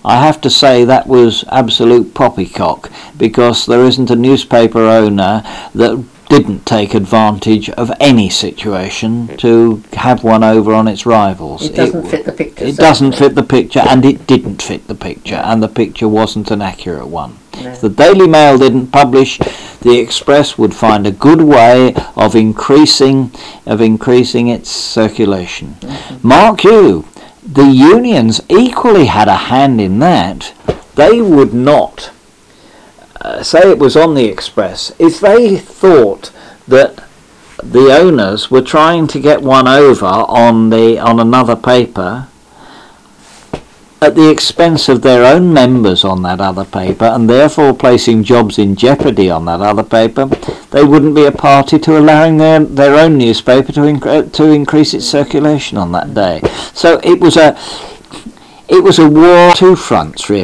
I have to say that was absolute poppycock, because there isn't a newspaper owner that didn't take advantage of any situation to have one over on its rivals. It doesn't fit the picture. It doesn't fit the picture, and it didn't fit the picture, and the picture wasn't an accurate one. No. If the Daily Mail didn't publish, the Express would find a good way of increasing its circulation. Mm-hmm. Mark you, the unions equally had a hand in that. They would not say it was on the Express if they thought that the owners were trying to get one over on another paper at the expense of their own members on that other paper, and therefore placing jobs in jeopardy on that other paper. They wouldn't be a party to allowing their own newspaper to increase its circulation on that day. So it was a war on two fronts, really.